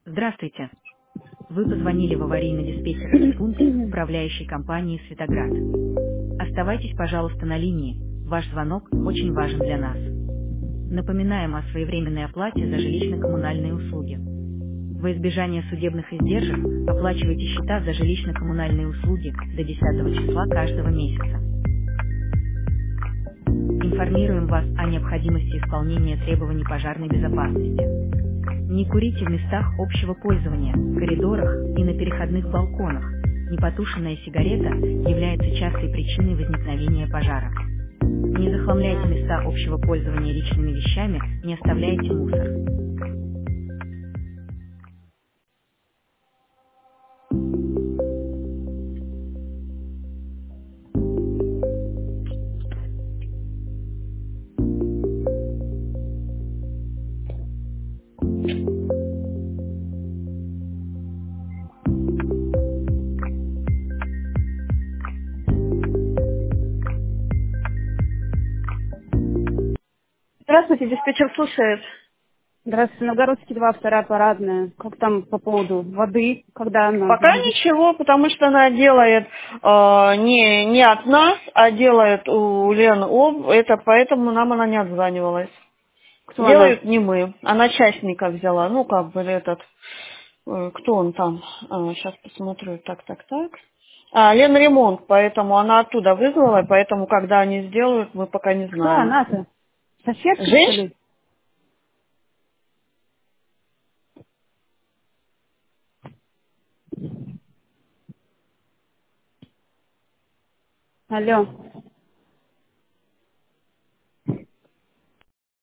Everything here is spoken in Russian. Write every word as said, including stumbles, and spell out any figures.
Здравствуйте. Вы позвонили в аварийно-диспетчерский пункт управляющей компании «Светоград». Оставайтесь, пожалуйста, на линии. Ваш звонок очень важен для нас. Напоминаем о своевременной оплате за жилищно-коммунальные услуги. Во избежание судебных издержек оплачивайте счета за жилищно-коммунальные услуги до десятого числа каждого месяца. Информируем вас о необходимости исполнения требований пожарной безопасности. Не курите в местах общего пользования, коридорах и на переходных балконах. Непотушенная сигарета является частой причиной возникновения пожара. Не захламляйте места общего пользования личными вещами, не оставляйте мусор. Здравствуйте, диспетчер слушает. Здравствуйте, Новгородский два, вторая парадная. Как там по поводу воды, когда она Пока будет? ничего, потому что она делает э, не, не от нас, а делает у Лены Об, это поэтому нам она не отзванивалась. Кто она? Делают не мы, она частника взяла, ну как бы этот, э, кто он там, сейчас посмотрю, так, так, так. А, Лена Ремонт, поэтому она оттуда вызвала, и поэтому когда они сделают, мы пока не Кто знаем. она-то? Соседка, что Женщина? ли? Алло.